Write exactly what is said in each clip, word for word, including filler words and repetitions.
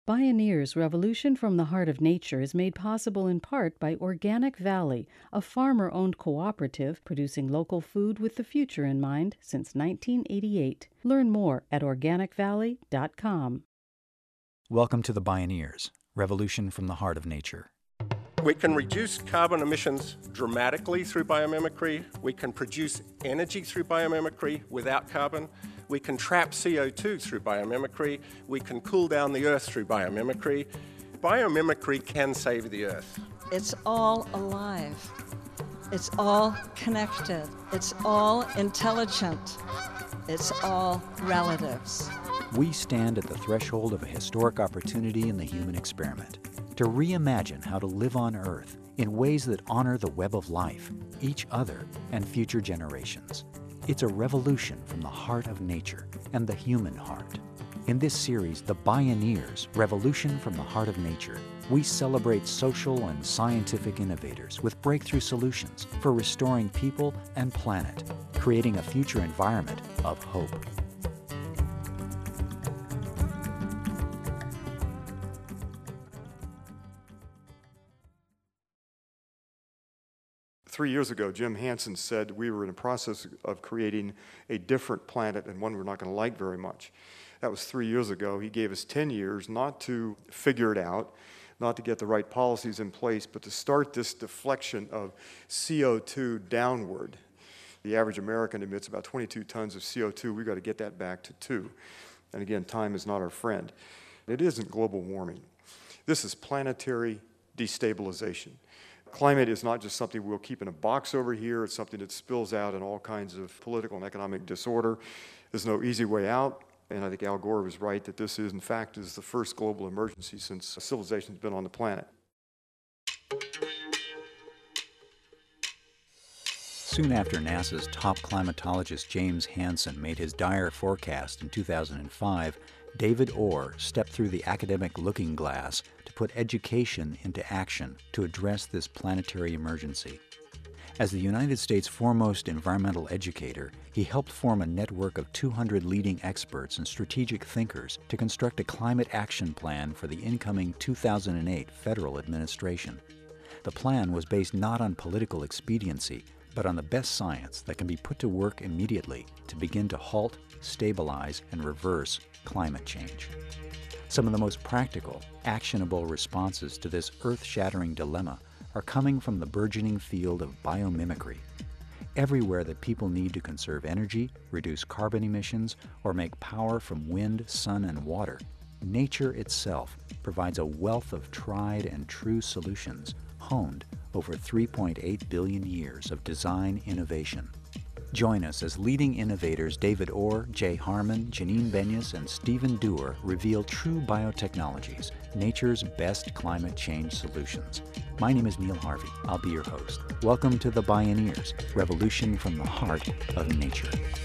Bioneers Revolution from the Heart of Nature is made possible in part by Organic Valley, a farmer-owned cooperative producing local food with the future in mind since nineteen eighty-eight. Learn more at organic valley dot com. Welcome to the Bioneers, Revolution from the Heart of Nature. We can reduce carbon emissions dramatically through biomimicry. We can produce energy through biomimicry without carbon. We can trap C O two through biomimicry. We can cool down the earth through biomimicry. Biomimicry can save the earth. It's all alive. It's all connected. It's all intelligent. It's all relatives. We stand at the threshold of a historic opportunity in the human experiment to reimagine how to live on Earth in ways that honor the web of life, each other, and future generations. It's a revolution from the heart of nature and the human heart. In this series, The Bioneers, Revolution from the Heart of Nature, we celebrate social and scientific innovators with breakthrough solutions for restoring people and planet, creating a future environment of hope. Three years ago, Jim Hansen said we were in the process of creating a different planet and one we're not going to like very much. That was three years ago. He gave us ten years not to figure it out, not to get the right policies in place, but to start this deflection of C O two downward. The average American emits about twenty-two tons of C O two. We've got to get that back to two. And again, time is not our friend. It isn't global warming. This is planetary destabilization. Climate is not just something we'll keep in a box over here. It's something that spills out in all kinds of political and economic disorder. There's no easy way out, and I think Al Gore was right that this is, in fact, is the first global emergency since civilization's been on the planet. Soon after NASA's top climatologist James Hansen made his dire forecast in two thousand five, David Orr stepped through the academic looking glass to put education into action to address this planetary emergency. As the United States' foremost environmental educator, he helped form a network of two hundred leading experts and strategic thinkers to construct a climate action plan for the incoming two thousand eight federal administration. The plan was based not on political expediency, but on the best science that can be put to work immediately to begin to halt, stabilize, and reverse climate change. Some of the most practical, actionable responses to this earth-shattering dilemma are coming from the burgeoning field of biomimicry. Everywhere that people need to conserve energy, reduce carbon emissions, or make power from wind, sun, and water, nature itself provides a wealth of tried and true solutions honed over three point eight billion years of design innovation. Join us as leading innovators David Orr, Jay Harmon, Janine Benyus, and Stephen Dewar reveal true biotechnologies, nature's best climate change solutions. My name is Neil Harvey. I'll be your host. Welcome to The Bioneers, Revolution from the Heart of Nature.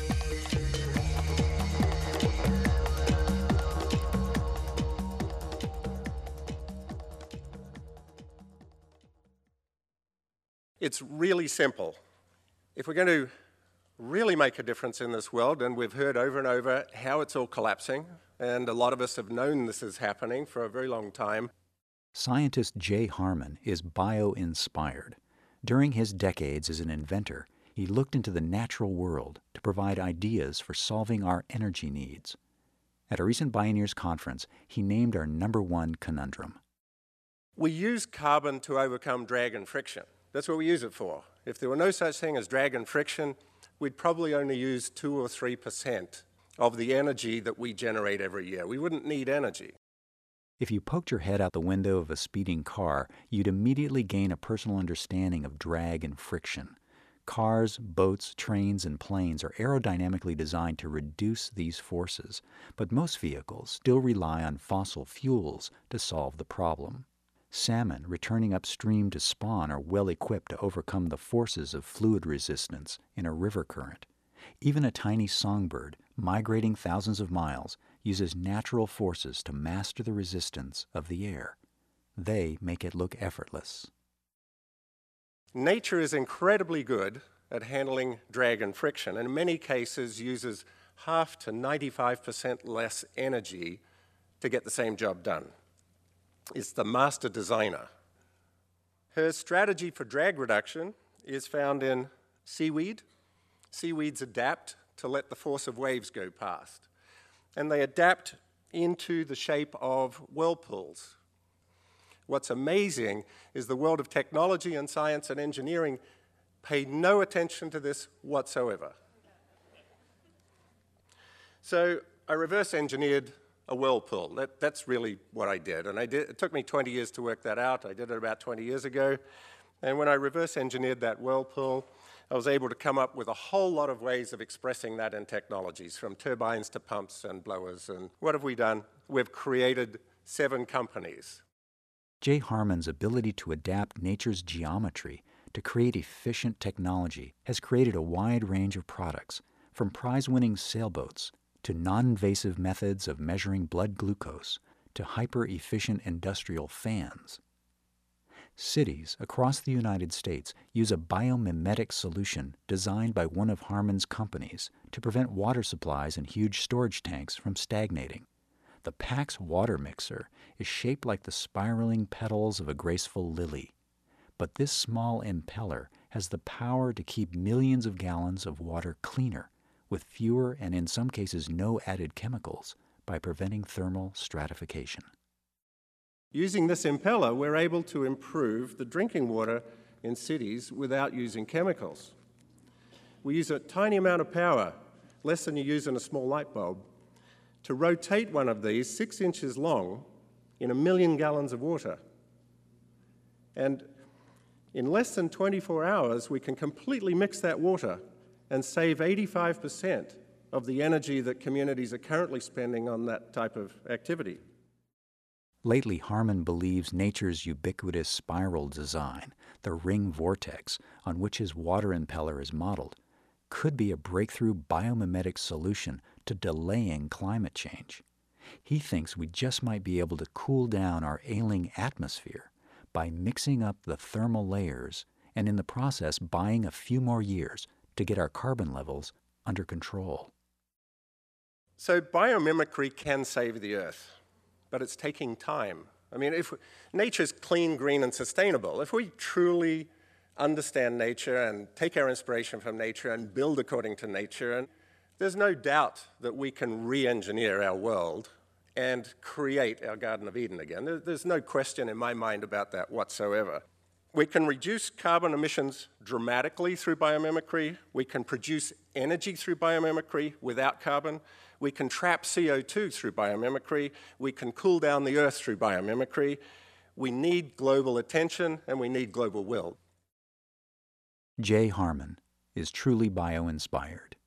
It's really simple. If we're going to really make a difference in this world, and we've heard over and over how it's all collapsing, and a lot of us have known this is happening for a very long time. Scientist Jay Harmon is bio-inspired. During his decades as an inventor, he looked into the natural world to provide ideas for solving our energy needs. At a recent Bioneers conference, he named our number one conundrum. We use carbon to overcome drag and friction. That's what we use it for. If there were no such thing as drag and friction, we'd probably only use two or three percent of the energy that we generate every year. We wouldn't need energy. If you poked your head out the window of a speeding car, you'd immediately gain a personal understanding of drag and friction. Cars, boats, trains, and planes are aerodynamically designed to reduce these forces, but most vehicles still rely on fossil fuels to solve the problem. Salmon returning upstream to spawn are well equipped to overcome the forces of fluid resistance in a river current. Even a tiny songbird, migrating thousands of miles, uses natural forces to master the resistance of the air. They make it look effortless. Nature is incredibly good at handling drag and friction, and in many cases uses half to ninety-five percent less energy to get the same job done. is the master designer. Her strategy for drag reduction is found in seaweed. Seaweeds adapt to let the force of waves go past, and they adapt into the shape of whirlpools. What's amazing is the world of technology and science and engineering paid no attention to this whatsoever. So I reverse engineered a whirlpool. That, that's really what I did. And I did, it took me twenty years to work that out. I did it about twenty years ago. And when I reverse engineered that whirlpool, I was able to come up with a whole lot of ways of expressing that in technologies, from turbines to pumps and blowers. And what have we done? We've created seven companies. Jay Harman's ability to adapt nature's geometry to create efficient technology has created a wide range of products, from prize-winning sailboats to non-invasive methods of measuring blood glucose to hyper-efficient industrial fans. Cities across the United States use a biomimetic solution designed by one of Harman's companies to prevent water supplies in huge storage tanks from stagnating. The PAX water mixer is shaped like the spiraling petals of a graceful lily, but this small impeller has the power to keep millions of gallons of water cleaner with fewer and in some cases no added chemicals by preventing thermal stratification. Using this impeller, we're able to improve the drinking water in cities without using chemicals. We use a tiny amount of power, less than you use in a small light bulb, to rotate one of these six inches long in a million gallons of water. And in less than twenty-four hours, we can completely mix that water and save eighty-five percent of the energy that communities are currently spending on that type of activity. Lately, Harman believes nature's ubiquitous spiral design, the ring vortex on which his water impeller is modeled, could be a breakthrough biomimetic solution to delaying climate change. He thinks we just might be able to cool down our ailing atmosphere by mixing up the thermal layers and in the process buying a few more years to get our carbon levels under control. So biomimicry can save the Earth, but it's taking time. I mean, if nature's clean, green, and sustainable, if we truly understand nature and take our inspiration from nature and build according to nature, and there's no doubt that we can re-engineer our world and create our Garden of Eden again. There's no question in my mind about that whatsoever. We can reduce carbon emissions dramatically through biomimicry. We can produce energy through biomimicry without carbon. We can trap C O two through biomimicry. We can cool down the Earth through biomimicry. We need global attention, and we need global will. Jay Harman is truly bio-inspired.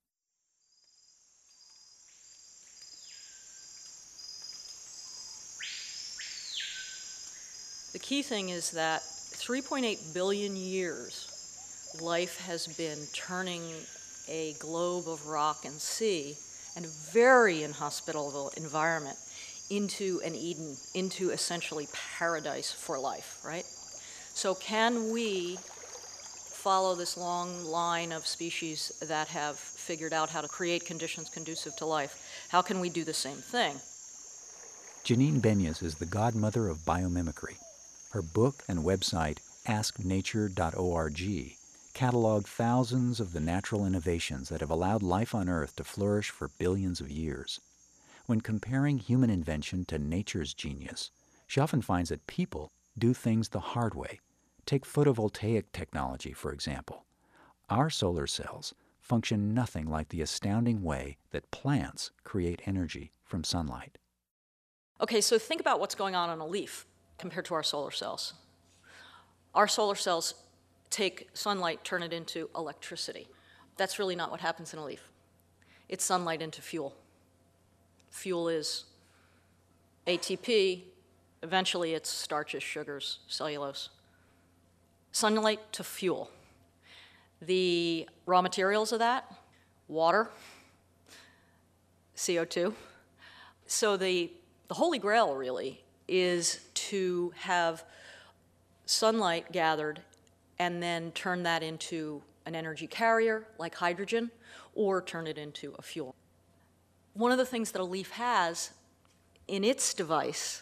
The key thing is that three point eight billion years, life has been turning a globe of rock and sea and a very inhospitable environment into an Eden, into essentially paradise for life, right? So can we follow this long line of species that have figured out how to create conditions conducive to life? How can we do the same thing? Janine Benyus is the godmother of biomimicry. Her book and website, ask nature dot org, catalog thousands of the natural innovations that have allowed life on Earth to flourish for billions of years. When comparing human invention to nature's genius, she often finds that people do things the hard way. Take photovoltaic technology, for example. Our solar cells function nothing like the astounding way that plants create energy from sunlight. Okay, so think about what's going on on a leaf compared to our solar cells. Our solar cells take sunlight, turn it into electricity. That's really not what happens in a leaf. It's sunlight into fuel. Fuel is A T P, eventually it's starches, sugars, cellulose. Sunlight to fuel. The raw materials of that, water, C O two. So the, the holy grail really is to have sunlight gathered and then turn that into an energy carrier like hydrogen, or turn it into a fuel. One of the things that a leaf has in its device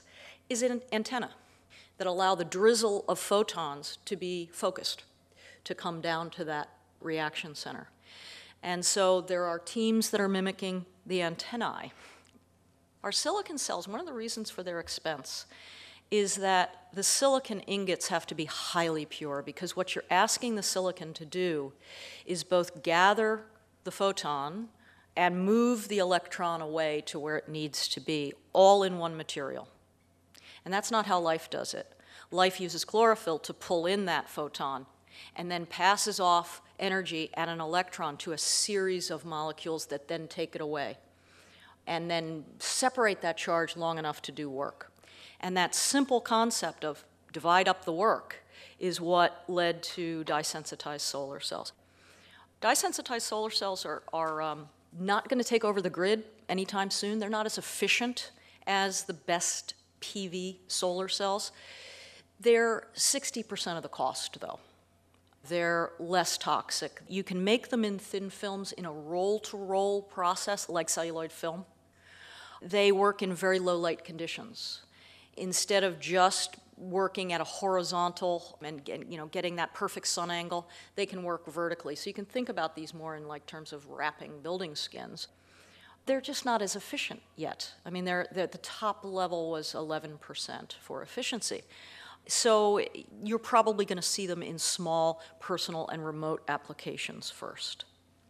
is an antenna that allow the drizzle of photons to be focused, to come down to that reaction center. And so there are teams that are mimicking the antennae. Our silicon cells, one of the reasons for their expense is that the silicon ingots have to be highly pure, because what you're asking the silicon to do is both gather the photon and move the electron away to where it needs to be, all in one material. And that's not how life does it. Life uses chlorophyll to pull in that photon and then passes off energy and an electron to a series of molecules that then take it away and then separate that charge long enough to do work. And that simple concept of divide up the work is what led to dye-sensitized solar cells. Dye-sensitized solar cells are, are um, not going to take over the grid anytime soon. They're not as efficient as the best P V solar cells. They're sixty percent of the cost, though. They're less toxic. You can make them in thin films in a roll-to-roll process like celluloid film. They work in very low light conditions. Instead of just working at a horizontal and you know, getting that perfect sun angle, they can work vertically. So you can think about these more in like terms of wrapping building skins. They're just not as efficient yet. I mean, they're, they're, the top level was eleven percent for efficiency. So you're probably going to see them in small, personal, and remote applications first.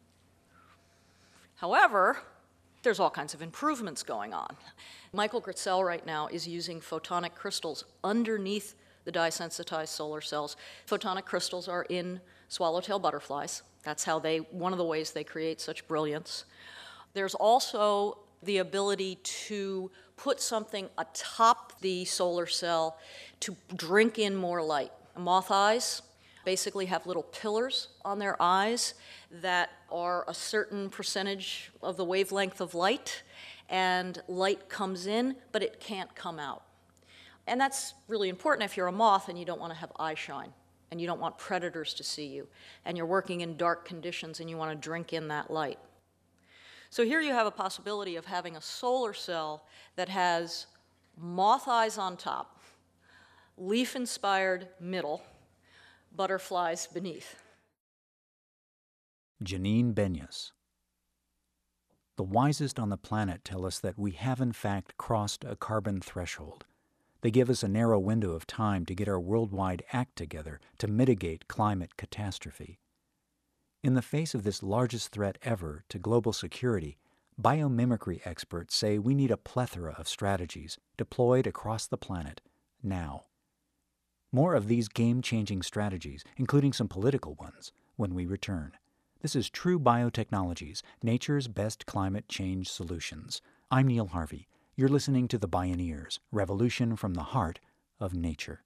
However, there's all kinds of improvements going on. Michael Gritzel right now is using photonic crystals underneath the dye-sensitized solar cells. Photonic crystals are in swallowtail butterflies. That's how they, one of the ways they create such brilliance. There's also the ability to put something atop the solar cell to drink in more light. Moth eyes basically have little pillars on their eyes that are a certain percentage of the wavelength of light, and light comes in, but it can't come out. And that's really important if you're a moth and you don't want to have eye shine, and you don't want predators to see you, and you're working in dark conditions and you want to drink in that light. So here you have a possibility of having a solar cell that has moth eyes on top, leaf-inspired middle, butterflies beneath. Janine Benyus. The wisest on the planet tell us that we have in fact crossed a carbon threshold. They give us a narrow window of time to get our worldwide act together to mitigate climate catastrophe. In the face of this largest threat ever to global security, biomimicry experts say we need a plethora of strategies deployed across the planet now. More of these game-changing strategies, including some political ones, when we return. This is True Biotechnologies, nature's best climate change solutions. I'm Neil Harvey. You're listening to The Bioneers, Revolution from the Heart of Nature.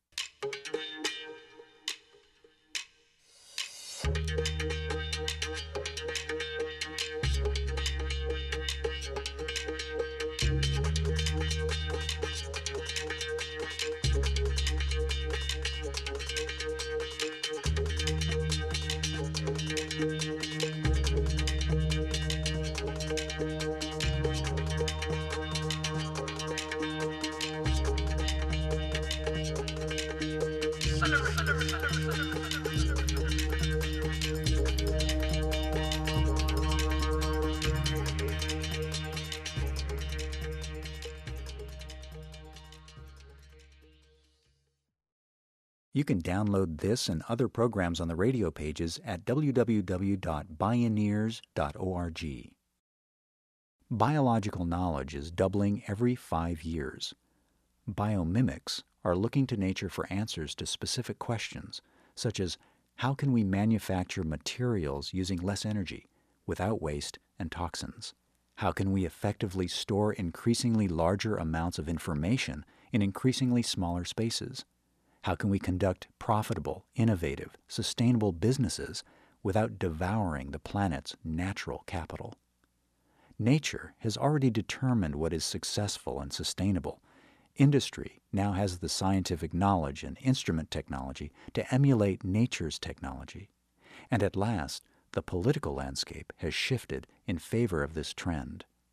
You can download this and other programs on the radio pages at w w w dot bioneers dot org. Biological knowledge is doubling every five years. Biomimics are looking to nature for answers to specific questions, such as how can we manufacture materials using less energy, without waste and toxins? How can we effectively store increasingly larger amounts of information in increasingly smaller spaces? How can we conduct profitable, innovative, sustainable businesses without devouring the planet's natural capital? Nature has already determined what is successful and sustainable. Industry now has the scientific knowledge and instrument technology to emulate nature's technology. And at last, the political landscape has shifted in favor of this trend.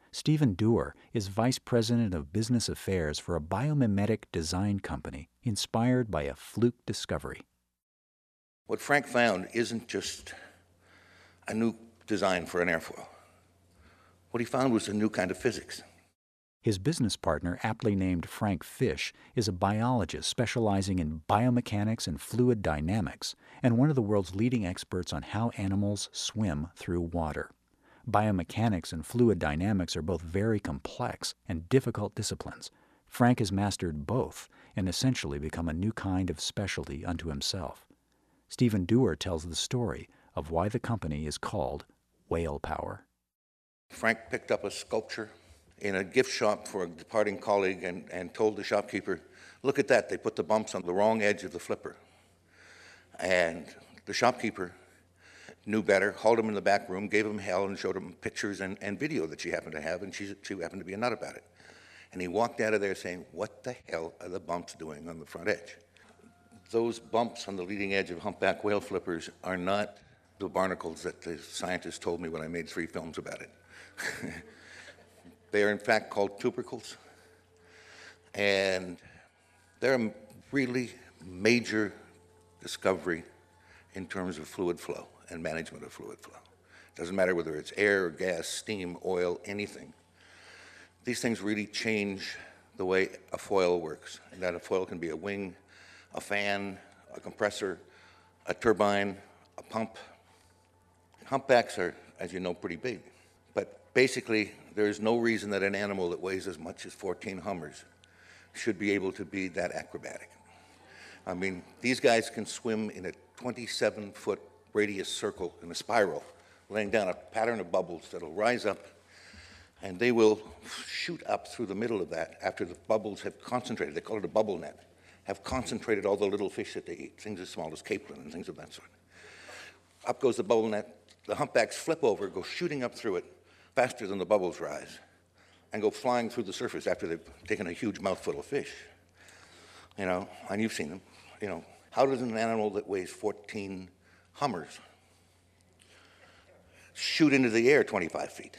Stephen Dewar is Vice President of Business Affairs for a biomimetic design company inspired by a fluke discovery. What Frank found isn't just a new design for an airfoil. What he found was a new kind of physics. His business partner, aptly named Frank Fish, is a biologist specializing in biomechanics and fluid dynamics, and one of the world's leading experts on how animals swim through water. Biomechanics and fluid dynamics are both very complex and difficult disciplines. Frank has mastered both and essentially become a new kind of specialty unto himself. Stephen Dewar tells the story of why the company is called Whale Power. Frank picked up a sculpture in a gift shop for a departing colleague and, and told the shopkeeper, look at that, they put the bumps on the wrong edge of the flipper. And the shopkeeper knew better, hauled him in the back room, gave him hell, and showed him pictures and, and video that she happened to have, and she, she happened to be a nut about it. And he walked out of there saying, what the hell are the bumps doing on the front edge? Those bumps on the leading edge of humpback whale flippers are not the barnacles that the scientists told me when I made three films about it. They are in fact called tubercles, and they're a really major discovery in terms of fluid flow and management of fluid flow. Doesn't matter whether it's air, gas, steam, oil, anything. These things really change the way a foil works, and that a foil can be a wing, a fan, a compressor, a turbine, a pump. Humpbacks are, as you know, pretty big, but basically there is no reason that an animal that weighs as much as fourteen Hummers should be able to be that acrobatic. I mean, these guys can swim in a twenty-seven foot radius circle in a spiral, laying down a pattern of bubbles that'll rise up, and they will shoot up through the middle of that after the bubbles have concentrated. They call it a bubble net, have concentrated all the little fish that they eat, things as small as capelin and things of that sort. Up goes the bubble net, the humpbacks flip over, go shooting up through it faster than the bubbles rise, and go flying through the surface after they've taken a huge mouthful of fish. You know, and you've seen them. You know, how does an animal that weighs fourteen Hummers shoot into the air twenty-five feet?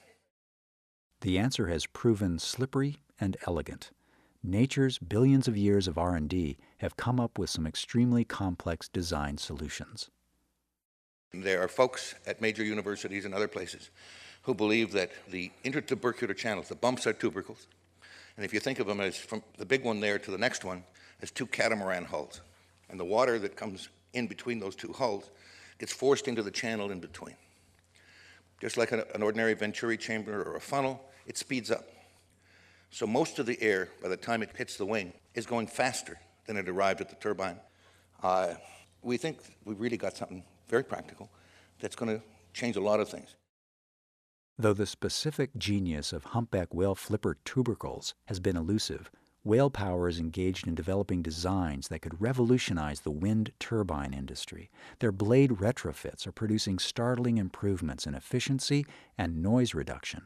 The answer has proven slippery and elegant. Nature's billions of years of R and D have come up with some extremely complex design solutions. There are folks at major universities and other places who believe that the intertubercular channels, the bumps are tubercles, and if you think of them as from the big one there to the next one, as two catamaran hulls, and the water that comes in between those two hulls gets forced into the channel in between. Just like an, an ordinary Venturi chamber or a funnel, it speeds up. So most of the air, by the time it hits the wing, is going faster than it arrived at the turbine. Uh, we think we've really got something very practical that's going to change a lot of things. Though the specific genius of humpback whale flipper tubercles has been elusive, Whale Power is engaged in developing designs that could revolutionize the wind turbine industry. Their blade retrofits are producing startling improvements in efficiency and noise reduction.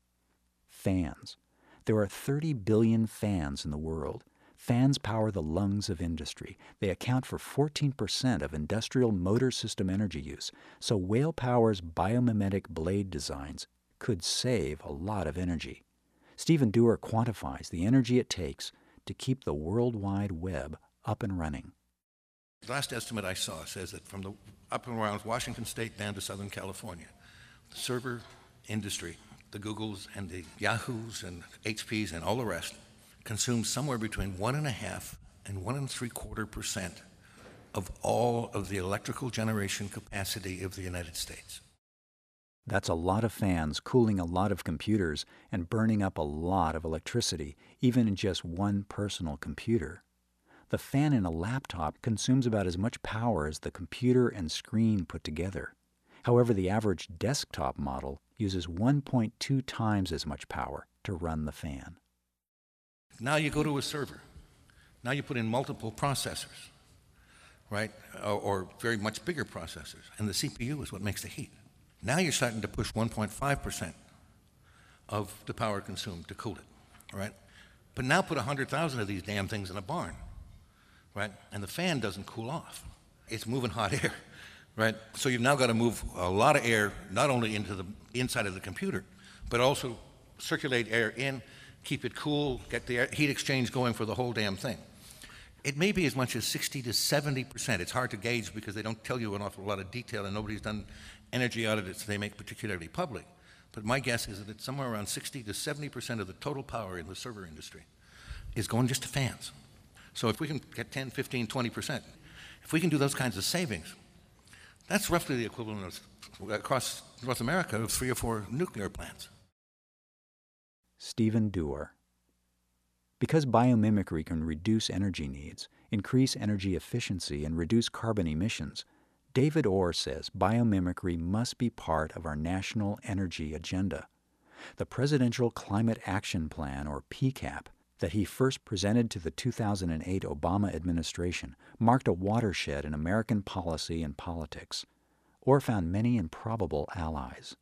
Fans. There are thirty billion fans in the world. Fans power the lungs of industry. They account for fourteen percent of industrial motor system energy use, so Whale Power's biomimetic blade designs could save a lot of energy. Stephen Dewar quantifies the energy it takes to keep the World Wide Web up and running. The last estimate I saw says that from the up and around Washington State down to Southern California, the server industry, the Googles and the Yahoos and H Ps and all the rest, consumes somewhere between one and a half and one and three quarter percent of all of the electrical generation capacity of the United States. That's a lot of fans cooling a lot of computers and burning up a lot of electricity, even in just one personal computer. The fan in a laptop consumes about as much power as the computer and screen put together. However, the average desktop model uses one point two times as much power to run the fan. Now you go to a server. Now you put in multiple processors, right? Or, or very much bigger processors, and the C P U is what makes the heat. Now you're starting to push one point five percent of the power consumed to cool it, right? But now put one hundred thousand of these damn things in a barn, right? And the fan doesn't cool off. It's moving hot air, right? So you've now got to move a lot of air, not only into the inside of the computer, but also circulate air in, keep it cool, get the air, heat exchange going for the whole damn thing. It may be as much as sixty to seventy percent. It's hard to gauge because they don't tell you an awful lot of detail and nobody's done energy audits they make particularly public. But my guess is that it's somewhere around sixty to seventy percent of the total power in the server industry is going just to fans. So if we can get ten, fifteen, twenty percent, if we can do those kinds of savings, that's roughly the equivalent of, across North America, of three or four nuclear plants. Stephen Dewar. Because biomimicry can reduce energy needs, increase energy efficiency, and reduce carbon emissions, David Orr says biomimicry must be part of our national energy agenda. The Presidential Climate Action Plan, or P CAP, that he first presented to the two thousand eight Obama administration marked a watershed in American policy and politics. Orr found many improbable allies.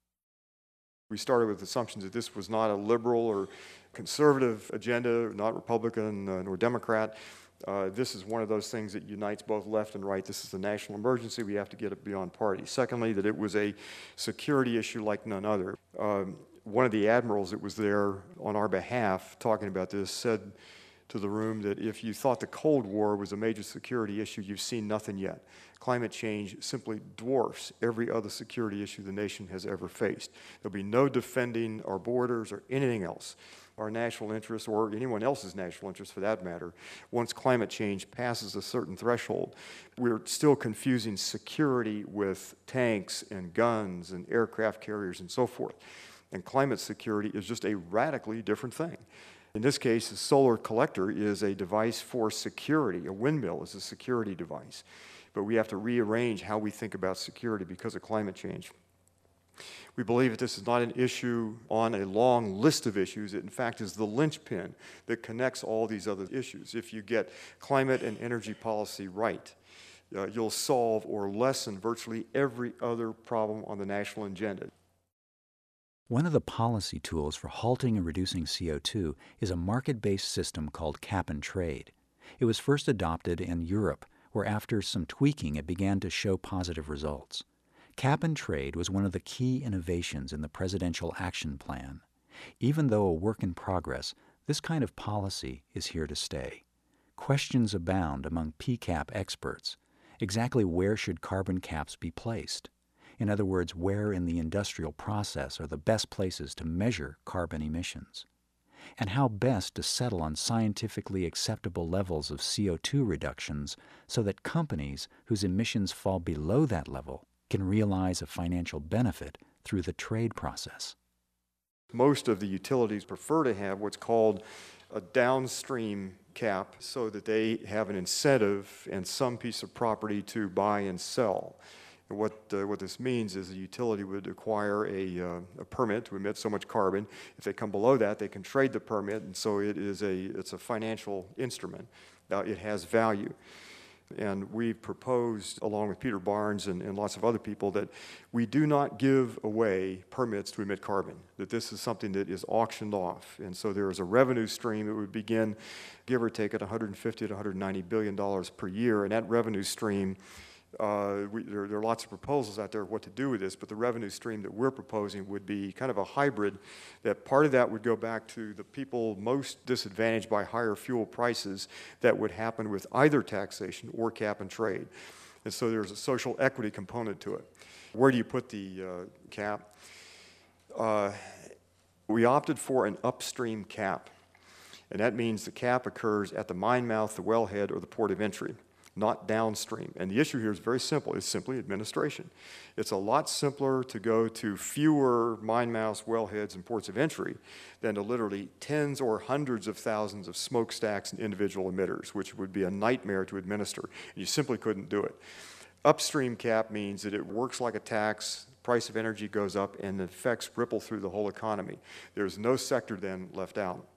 We started with assumptions that this was not a liberal or conservative agenda, not Republican uh, nor Democrat. Uh, this is one of those things that unites both left and right. This is a national emergency. We have to get it beyond party. Secondly, that it was a security issue like none other. Um, one of the admirals that was there on our behalf talking about this said to the room that if you thought the Cold War was a major security issue, you've seen nothing yet. Climate change simply dwarfs every other security issue the nation has ever faced. There'll be no defending our borders or anything else, our national interests or anyone else's national interests for that matter. Once climate change passes a certain threshold, we're still confusing security with tanks and guns and aircraft carriers and so forth. And climate security is just a radically different thing. In this case, a solar collector is a device for security. A windmill is a security device. But we have to rearrange how we think about security because of climate change. We believe that this is not an issue on a long list of issues. It, in fact, is the linchpin that connects all these other issues. If you get climate and energy policy right, uh, you'll solve or lessen virtually every other problem on the national agenda. One of the policy tools for halting and reducing C O two is a market-based system called cap and trade. It was first adopted in Europe, where after some tweaking it began to show positive results. Cap and trade was one of the key innovations in the Presidential Action Plan. Even though a work in progress, this kind of policy is here to stay. Questions abound among P CAP experts. Exactly where should carbon caps be placed? In other words, where in the industrial process are the best places to measure carbon emissions? And how best to settle on scientifically acceptable levels of C O two reductions so that companies whose emissions fall below that level can realize a financial benefit through the trade process. Most of the utilities prefer to have what's called a downstream cap so that they have an incentive and some piece of property to buy and sell. And what, uh, what this means is the utility would acquire a, uh, a permit to emit so much carbon. If they come below that, they can trade the permit, and so it is a, it's a financial instrument. Uh, it has value. And we've proposed, along with Peter Barnes and, and lots of other people, that we do not give away permits to emit carbon, that this is something that is auctioned off. And so there is a revenue stream that would begin, give or take, at one hundred fifty to one hundred ninety billion dollars per year, and that revenue stream Uh, we, there, there are lots of proposals out there of what to do with this, but the revenue stream that we're proposing would be kind of a hybrid, that part of that would go back to the people most disadvantaged by higher fuel prices that would happen with either taxation or cap and trade. And so there's a social equity component to it. Where do you put the uh, cap? Uh, we opted for an upstream cap, and that means the cap occurs at the mine mouth, the wellhead, or the port of entry, not downstream. And the issue here is very simple. It's simply administration. It's a lot simpler to go to fewer mine mouths, wellheads, and ports of entry than to literally tens or hundreds of thousands of smokestacks and individual emitters, which would be a nightmare to administer. You simply couldn't do it. Upstream cap means that it works like a tax, price of energy goes up, and the effects ripple through the whole economy. There's no sector then left out.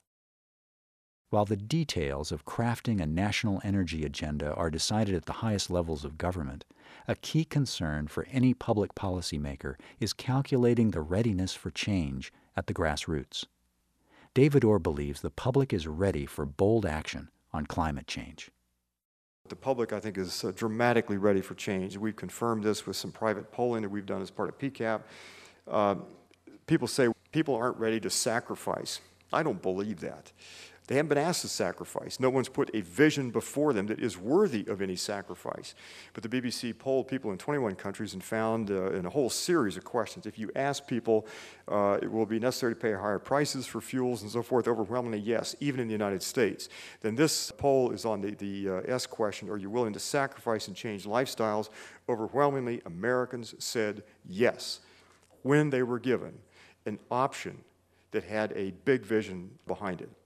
While the details of crafting a national energy agenda are decided at the highest levels of government, a key concern for any public policymaker is calculating the readiness for change at the grassroots. David Orr believes the public is ready for bold action on climate change. The public, I think, is uh, dramatically ready for change. We've confirmed this with some private polling that we've done as part of P CAP. Uh, people say people aren't ready to sacrifice. I don't believe that. They haven't been asked to sacrifice. No one's put a vision before them that is worthy of any sacrifice. But the B B C polled people in twenty-one countries and found uh, in a whole series of questions, if you ask people, uh, it will be necessary to pay higher prices for fuels and so forth, overwhelmingly yes, even in the United States. Then this poll is on the, the uh, S question, are you willing to sacrifice and change lifestyles? Overwhelmingly, Americans said yes, when they were given an option that had a big vision behind it.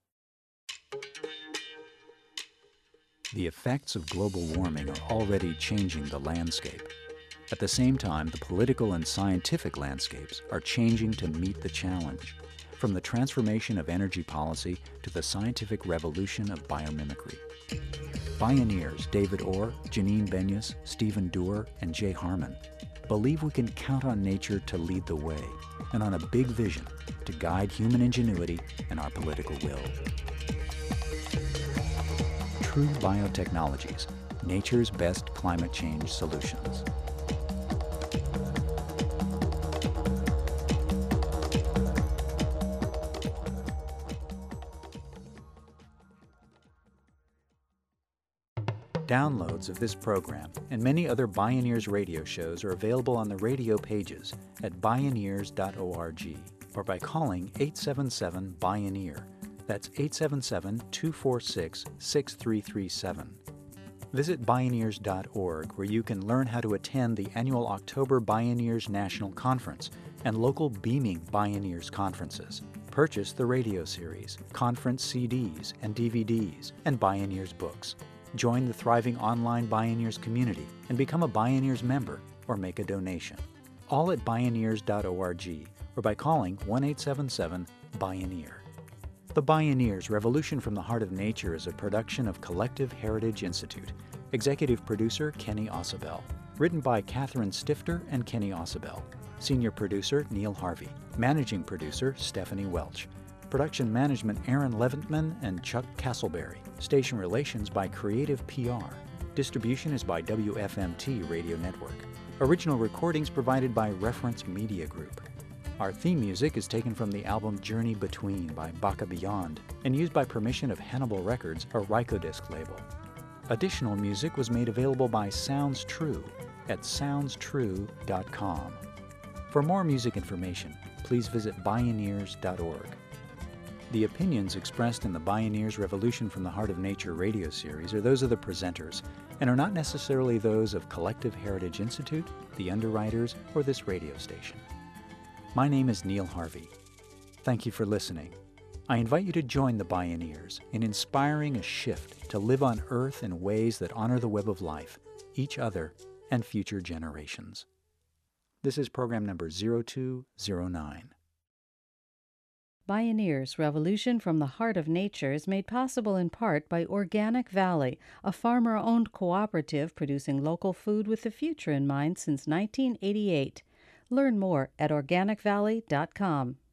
The effects of global warming are already changing the landscape. At the same time, the political and scientific landscapes are changing to meet the challenge, from the transformation of energy policy to the scientific revolution of biomimicry. Bioneers David Orr, Janine Benyus, Stephen Doerr, and Jay Harmon believe we can count on nature to lead the way and on a big vision to guide human ingenuity and our political will. True Biotechnologies, nature's best climate change solutions. Downloads of this program and many other Bioneers radio shows are available on the radio pages at bioneers dot org or by calling eight seven seven, Bioneer. That's eight seven seven, two four six, six three three seven. Visit bioneers dot org, where you can learn how to attend the annual October Bioneers National Conference and local Beaming Bioneers conferences. Purchase the radio series, conference C Ds and D V Ds, and Bioneers books. Join the thriving online Bioneers community and become a Bioneers member or make a donation. All at bioneers dot org or by calling one eight seven seven, Bioneer. The Bioneers Revolution from the Heart of Nature is a production of Collective Heritage Institute. Executive producer Kenny Ausubel. Written by Catherine Stifter and Kenny Ausubel. Senior producer Neil Harvey. Managing producer Stephanie Welch. Production management Aaron Leventman and Chuck Castleberry. Station relations by Creative P R. Distribution is by W F M T Radio Network. Original recordings provided by Reference Media Group. Our theme music is taken from the album Journey Between by Baka Beyond and used by permission of Hannibal Records, a Rykodisc label. Additional music was made available by Sounds True at sounds true dot com. For more music information, please visit bioneers dot org. The opinions expressed in the Bioneers Revolution from the Heart of Nature radio series are those of the presenters and are not necessarily those of Collective Heritage Institute, the underwriters, or this radio station. My name is Neil Harvey. Thank you for listening. I invite you to join the Bioneers in inspiring a shift to live on Earth in ways that honor the web of life, each other, and future generations. This is program number zero two zero nine. Bioneers Revolution from the Heart of Nature is made possible in part by Organic Valley, a farmer-owned cooperative producing local food with the future in mind since nineteen eighty-eight. Learn more at organic valley dot com.